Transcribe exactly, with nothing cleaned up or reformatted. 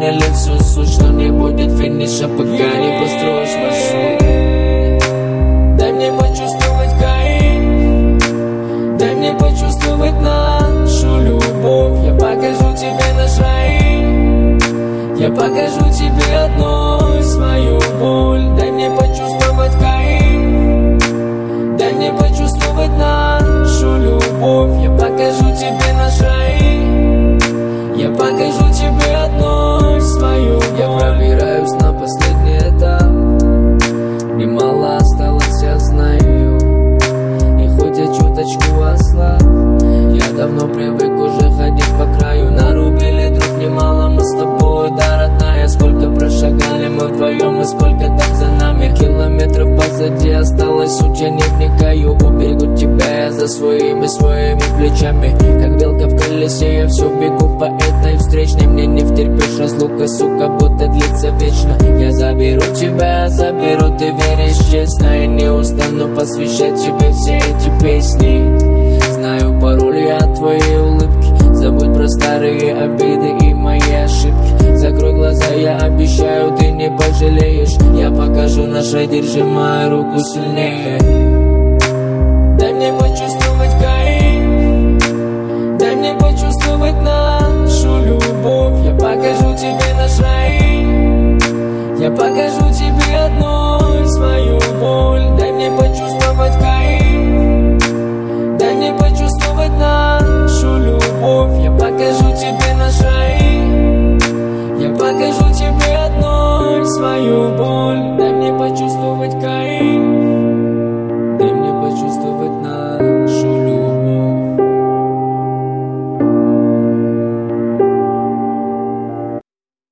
выиграли всю суть, что не будет финиша, пока не построишь маршрут. Дай мне почувствовать кайф, дай мне почувствовать нашу любовь. Я покажу тебе наш рай, я покажу тебе одной свою боль. Дай мне почувствовать кайф, дай мне почувствовать нашу любовь. Я покажу тебе наш рай, я покажу тебе одной свою боль. Я пробираюсь на последний этап, немало осталось, я знаю. И хоть я чуточку ослаб, я давно привык уже ходить по краю. Нарубили дров немало мы с тобой, да, родная. Сколько прошагали мы вдвоем и сколько там за нами. Километров позади осталось, суть я не вникаю. Уберегу тебя я за своими, своими плечами. Как белка в колесе, я все бегу по этой встречной. Мне не втерпишь разлука, сука, будто длится вечно. Я заберу тебя, заберу, ты веришь честно. И не устану посвящать тебе все эти песни. Знаю пароль я от твоей улыбки, забудь про старые обиды и мои ошибки. Закрой глаза, я обещаю, ты не пожалеешь. Я покажу наш рай, держи мою руку сильнее. Дай мне почувствовать кайф, дай мне почувствовать нашу любовь. Я покажу тебе наш рай, я покажу тебе одной свою боль. Дай мне почувствовать кайф, дай мне почувствовать нашу любовь. Я покажу тебе наш рай, я покажу тебе одной свою боль.